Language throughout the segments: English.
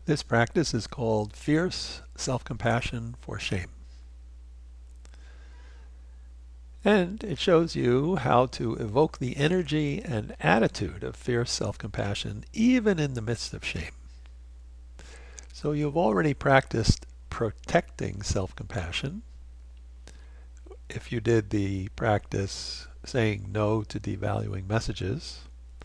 This practice is called Fierce Self-Compassion for Shame. And it shows you how to evoke the energy and attitude of fierce self-compassion even in the midst of shame. So you've already practiced protecting self-compassion. If you did the practice saying no to devaluing messages.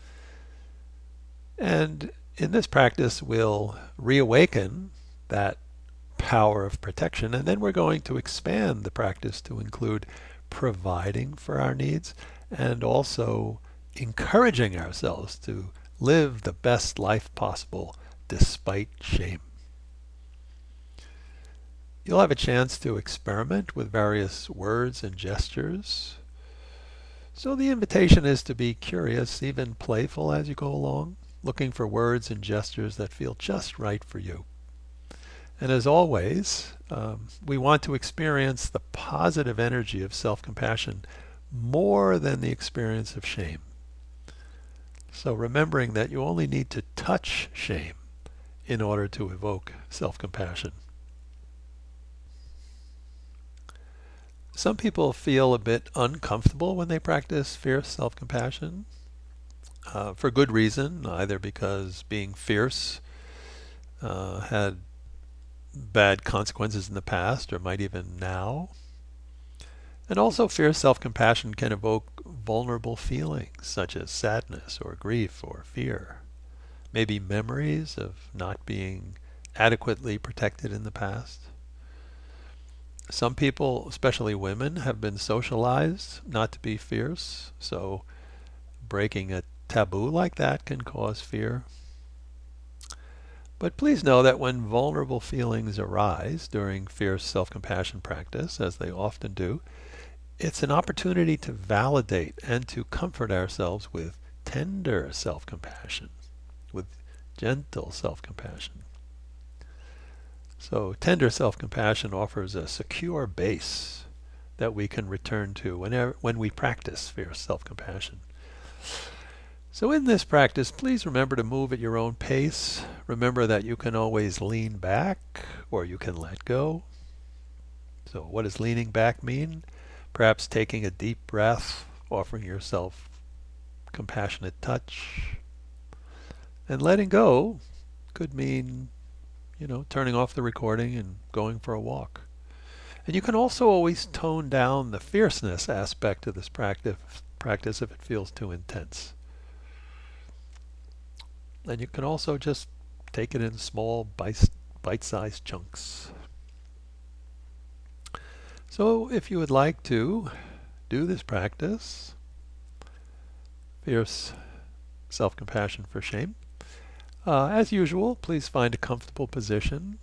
And in this practice, we'll reawaken that power of protection, and then we're going to expand the practice to include providing for our needs and also encouraging ourselves to live the best life possible despite shame. You'll have a chance to experiment with various words and gestures. So the invitation is to be curious, even playful as you go along, looking for words and gestures that feel just right for you. And as always, we want to experience the positive energy of self-compassion more than the experience of shame. So remembering that you only need to touch shame in order to evoke self-compassion. Some people feel a bit uncomfortable when they practice fierce self-compassion, for good reason, either because being fierce had bad consequences in the past or might even now. And also fierce self-compassion can evoke vulnerable feelings such as sadness or grief or fear, maybe memories of not being adequately protected in the past. Some people, especially women, have been socialized not to be fierce, so breaking a taboo like that can cause fear. But please know that when vulnerable feelings arise during fierce self-compassion practice, as they often do, it's an opportunity to validate and to comfort ourselves with tender self-compassion, with gentle self-compassion. So tender self-compassion offers a secure base that we can return to when we practice fierce self-compassion. So in this practice, please remember to move at your own pace. Remember that you can always lean back or you can let go. So what does leaning back mean? Perhaps taking a deep breath, offering yourself compassionate touch. And letting go could mean, turning off the recording and going for a walk. And you can also always tone down the fierceness aspect of this practice if it feels too intense. And you can also just take it in small bite-sized chunks. So if you would like to do this practice, fierce self-compassion for shame, as usual, please find a comfortable position.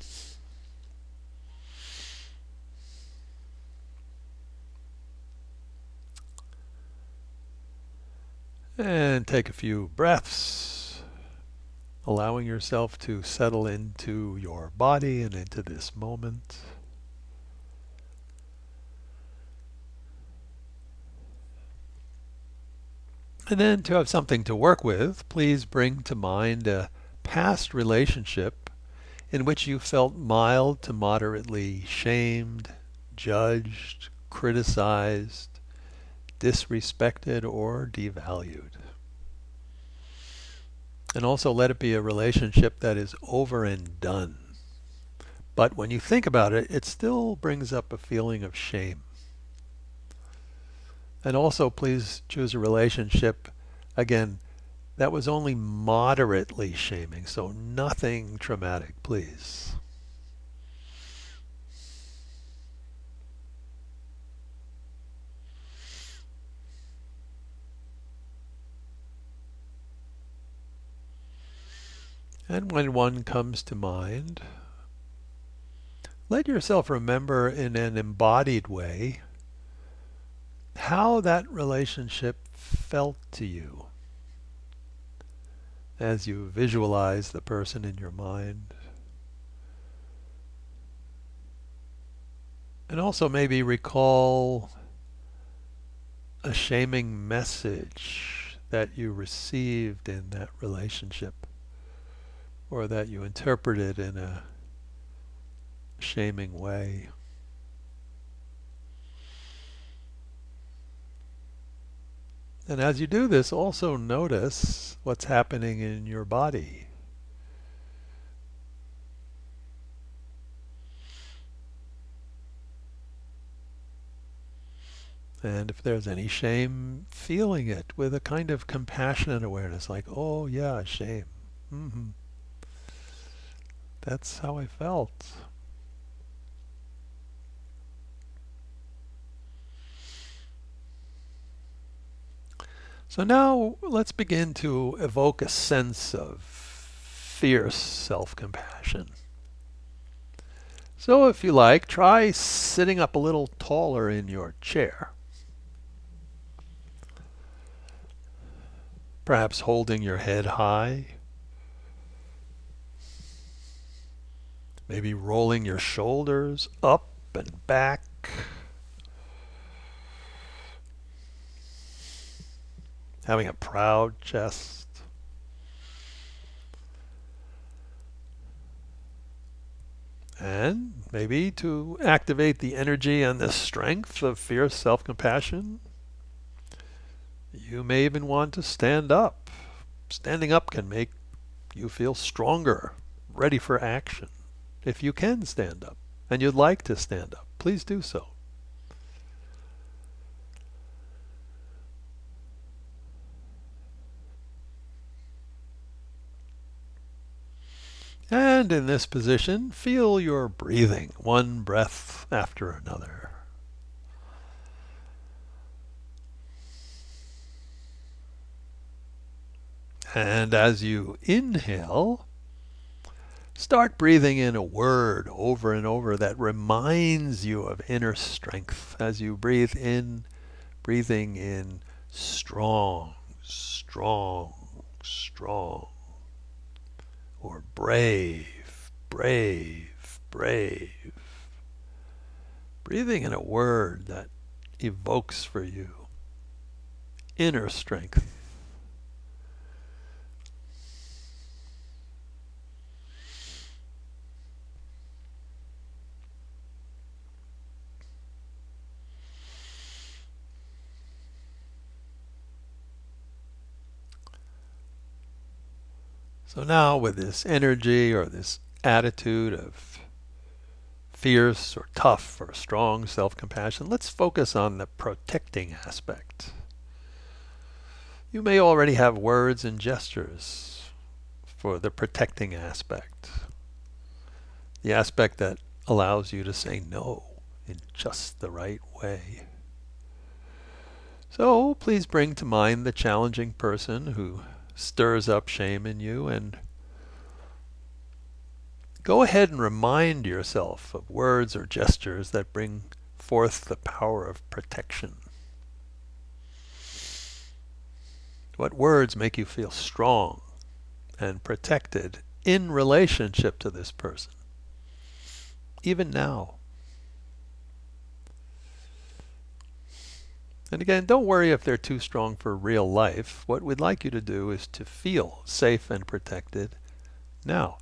And take a few breaths, allowing yourself to settle into your body and into this moment. And then to have something to work with, please bring to mind a past relationship in which you felt mild to moderately shamed, judged, criticized, disrespected, or devalued. And also let it be a relationship that is over and done. But when you think about it, it still brings up a feeling of shame. And also please choose a relationship, again, that was only moderately shaming, so nothing traumatic, please. And when one comes to mind, let yourself remember in an embodied way how that relationship felt to you as you visualize the person in your mind. And also maybe recall a shaming message that you received in that relationship. or that you interpret it in a shaming way. And as you do this, also notice what's happening in your body. And if there's any shame, feeling it with a kind of compassionate awareness, like, oh yeah, shame. hmm That's how I felt. So now let's begin to evoke a sense of fierce self-compassion. So if you like, try sitting up a little taller in your chair. Perhaps holding your head high. Maybe rolling your shoulders up and back. Having a proud chest. And maybe to activate the energy and the strength of fierce self-compassion, you may even want to stand up. Standing up can make you feel stronger, ready for action. If you can stand up, and you'd like to stand up, please do so. And in this position, feel your breathing, one breath after another. And as you inhale, start breathing in a word over and over that reminds you of inner strength. As you breathe in, breathing in strong, strong, strong. Or brave, brave, brave. Breathing in a word that evokes for you inner strength. So now with this energy or this attitude of fierce or tough or strong self-compassion, let's focus on the protecting aspect. You may already have words and gestures for the protecting aspect. The aspect that allows you to say no in just the right way. So please bring to mind the challenging person who stirs up shame in you, and go ahead and remind yourself of words or gestures that bring forth the power of protection. What words make you feel strong and protected in relationship to this person, even now? And again, don't worry if they're too strong for real life. What we'd like you to do is to feel safe and protected now.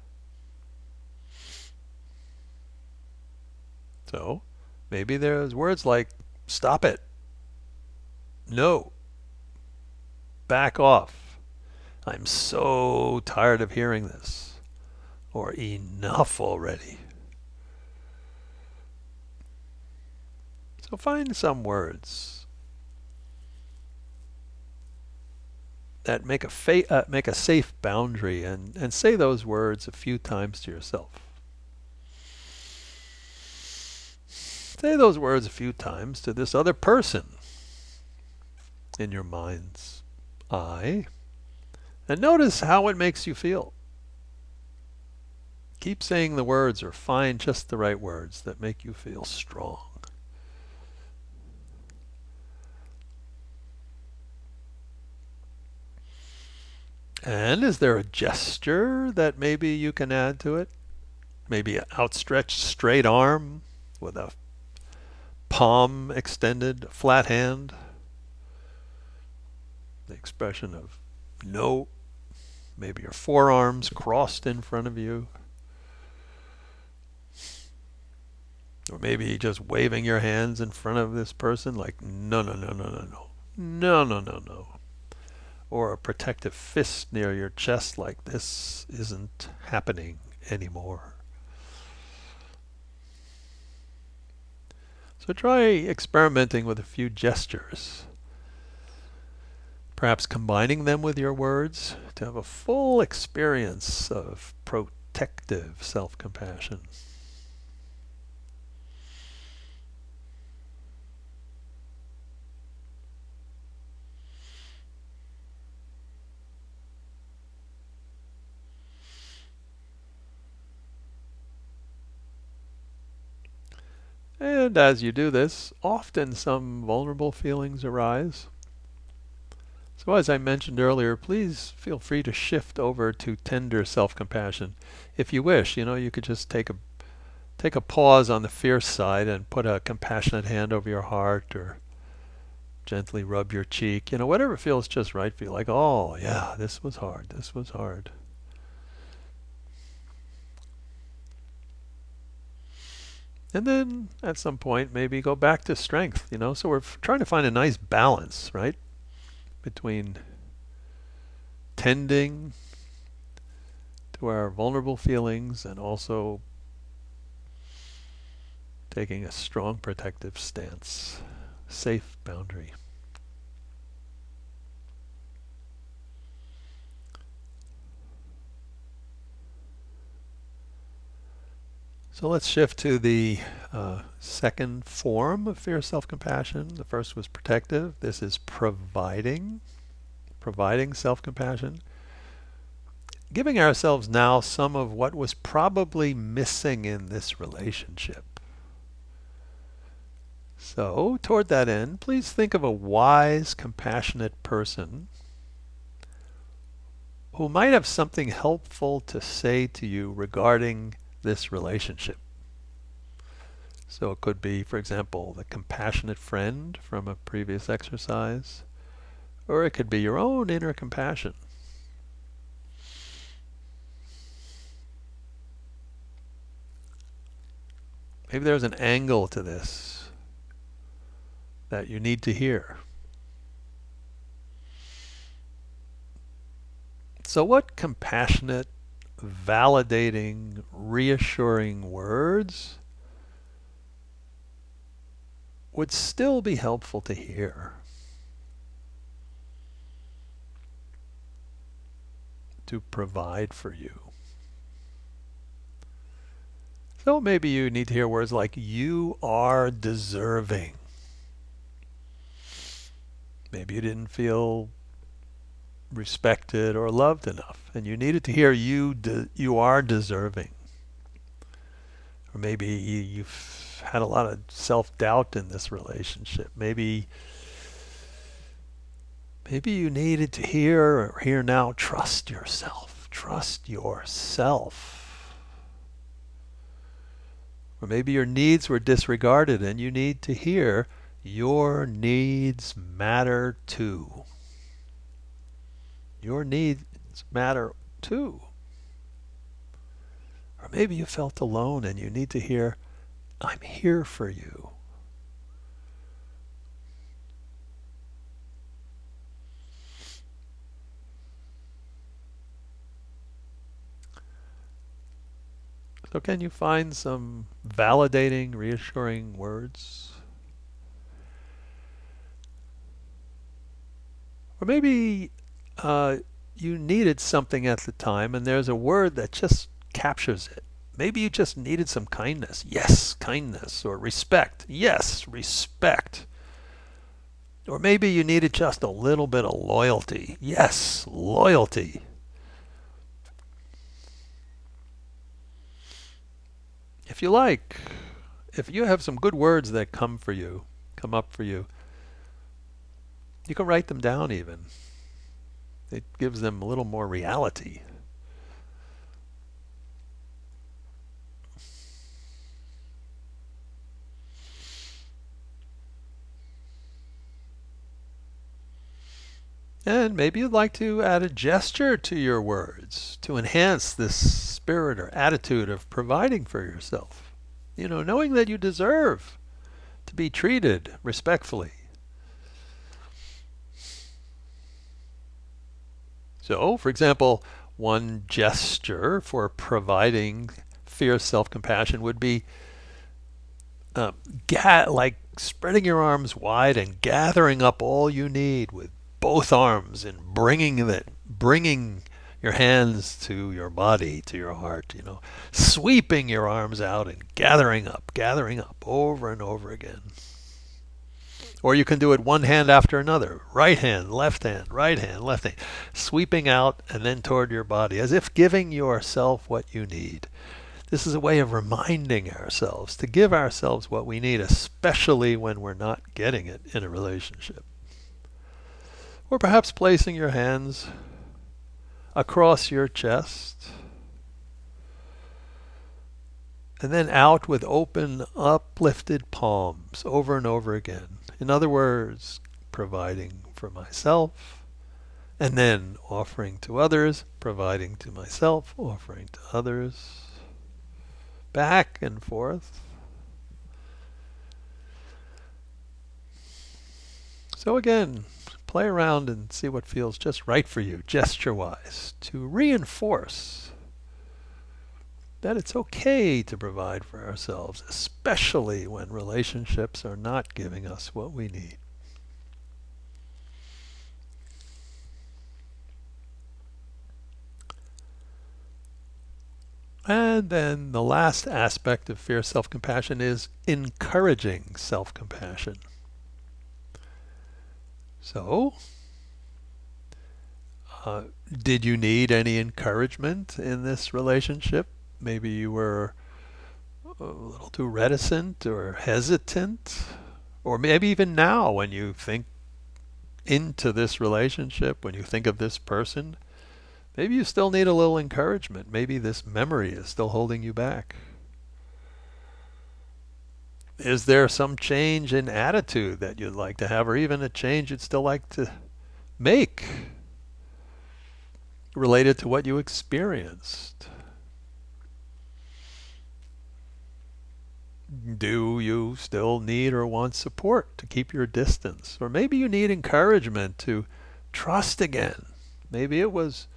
So maybe there's words like, stop it, no, back off, I'm so tired of hearing this, or enough already. So find some words that make a safe boundary, and say those words a few times to yourself. Say those words a few times to this other person in your mind's eye, and notice how it makes you feel. Keep saying the words, or find just the right words that make you feel strong. And is there a gesture that maybe you can add to it? Maybe an outstretched straight arm with a palm extended, flat hand. The expression of no, maybe your forearms crossed in front of you, or maybe just waving your hands in front of this person like, no, no, no, no, no, no, no, no, no, no. Or a protective fist near your chest like, this isn't happening anymore. So try experimenting with a few gestures, perhaps combining them with your words to have a full experience of protective self-compassion. And as you do this, often some vulnerable feelings arise. So as I mentioned earlier, please feel free to shift over to tender self-compassion. If you wish, you could just take a pause on the fierce side and put a compassionate hand over your heart, or gently rub your cheek, whatever feels just right for you. Like, oh yeah, this was hard, this was hard. And then at some point, maybe go back to strength, So we're trying to find a nice balance, right? Between tending to our vulnerable feelings and also taking a strong protective stance, safe boundary. So let's shift to the second form of fierce self-compassion. The first was protective. This is providing self-compassion. Giving ourselves now some of what was probably missing in this relationship. So, toward that end, please think of a wise, compassionate person who might have something helpful to say to you regarding this relationship. So it could be, for example, the compassionate friend from a previous exercise, or it could be your own inner compassion. Maybe there's an angle to this that you need to hear. So what compassionate, validating, reassuring words would still be helpful to hear? To provide for you. So maybe you need to hear words like, you are deserving. Maybe you didn't feel respected or loved enough, and you needed to hear you are deserving. Or maybe you've had a lot of self-doubt in this relationship. Maybe you needed to hear, or hear now, trust yourself. Trust yourself. Or maybe your needs were disregarded and you need to hear, your needs matter too. Your needs matter too. Or maybe you felt alone and you need to hear, I'm here for you. So can you find some validating, reassuring words? Or maybe you needed something at the time and there's a word that just captures it. Maybe you just needed some kindness. Yes, kindness. Or respect. Yes, respect. Or maybe you needed just a little bit of loyalty. Yes, loyalty. If you like, if you have some good words that come up for you, you can write them down even. It gives them a little more reality. And maybe you'd like to add a gesture to your words to enhance this spirit or attitude of providing for yourself. Knowing that you deserve to be treated respectfully. So, for example, one gesture for providing fierce self-compassion would be like spreading your arms wide and gathering up all you need with both arms and bringing your hands to your body, to your heart, sweeping your arms out and gathering up over and over again. Or you can do it one hand after another, right hand, left hand, left hand, sweeping out and then toward your body, as if giving yourself what you need. This is a way of reminding ourselves to give ourselves what we need, especially when we're not getting it in a relationship. Or perhaps placing your hands across your chest and then out with open, uplifted palms over and over again. In other words, providing for myself and then offering to others, providing to myself, offering to others. Back and forth. So again, play around and see what feels just right for you, gesture-wise, to reinforce that it's okay to provide for ourselves, especially when relationships are not giving us what we need. And then the last aspect of fierce self-compassion is encouraging self-compassion. So, did you need any encouragement in this relationship? Maybe you were a little too reticent or hesitant. Or maybe even now when you think into this relationship, when you think of this person, maybe you still need a little encouragement. Maybe this memory is still holding you back. Is there some change in attitude that you'd like to have, or even a change you'd still like to make related to what you experienced? Do you still need or want support to keep your distance? Or maybe you need encouragement to trust again. Maybe it was,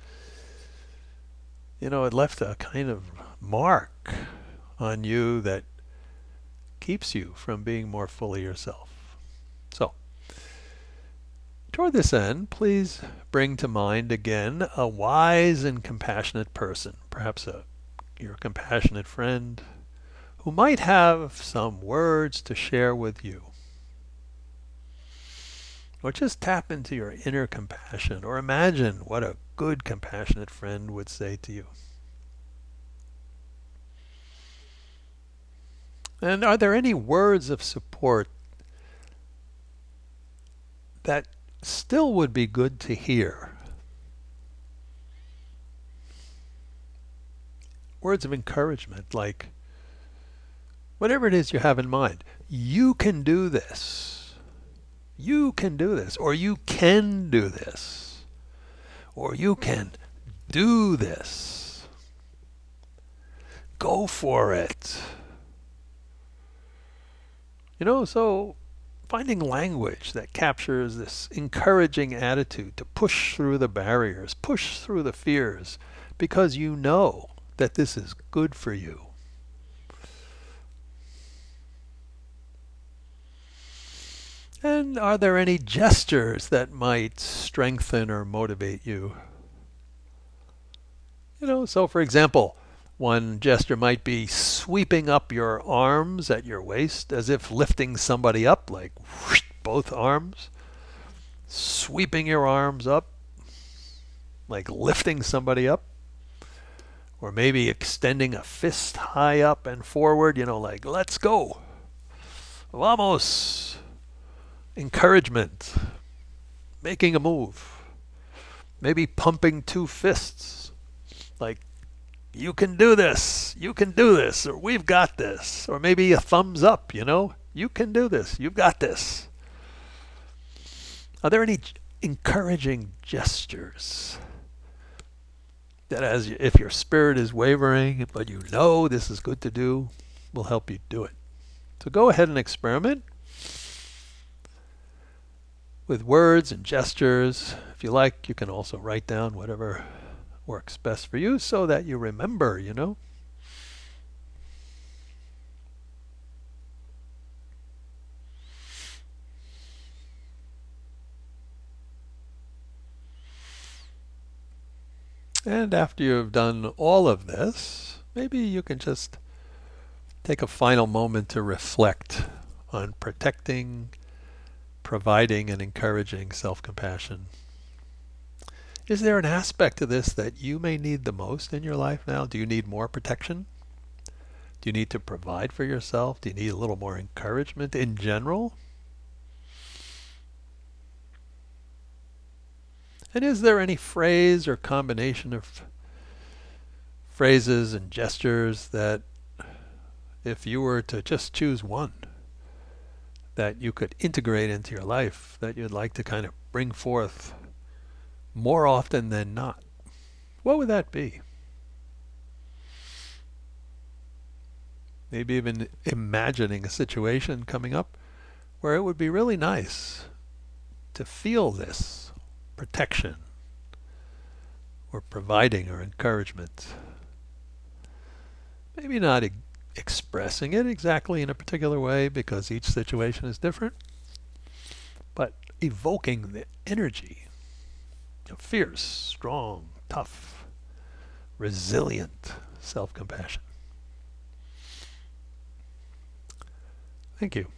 it left a kind of mark on you that keeps you from being more fully yourself. So, toward this end, please bring to mind again a wise and compassionate person, perhaps your compassionate friend, who might have some words to share with you. Or just tap into your inner compassion, or imagine what a good compassionate friend would say to you. And are there any words of support that still would be good to hear? Words of encouragement, like, whatever it is you have in mind, you can do this. You can do this. Or you can do this. Or you can do this. Go for it. So finding language that captures this encouraging attitude to push through the barriers, push through the fears, because you know that this is good for you. And are there any gestures that might strengthen or motivate you? So for example, one gesture might be sweeping up your arms at your waist as if lifting somebody up, like whoosh, both arms. Sweeping your arms up, like lifting somebody up. Or maybe extending a fist high up and forward, like, let's go. Vamos. Encouragement. Making a move. Maybe pumping two fists, like, you can do this, or we've got this. Or maybe a thumbs up, you can do this, you've got this. Are there any encouraging gestures that if your spirit is wavering, but you know this is good to do, will help you do it. So go ahead and experiment with words and gestures. If you like, you can also write down whatever works best for you so that you remember, you know. And after you've done all of this, maybe you can just take a final moment to reflect on protecting, providing, and encouraging self-compassion. Is there an aspect of this that you may need the most in your life now? Do you need more protection? Do you need to provide for yourself? Do you need a little more encouragement in general? And is there any phrase or combination of phrases and gestures that, if you were to just choose one, that you could integrate into your life, that you'd like to kind of bring forth more often than not? What would that be? Maybe even imagining a situation coming up where it would be really nice to feel this protection or providing or encouragement. Maybe not expressing it exactly in a particular way because each situation is different, but evoking the energy of fierce, strong, tough, resilient self-compassion. Thank you.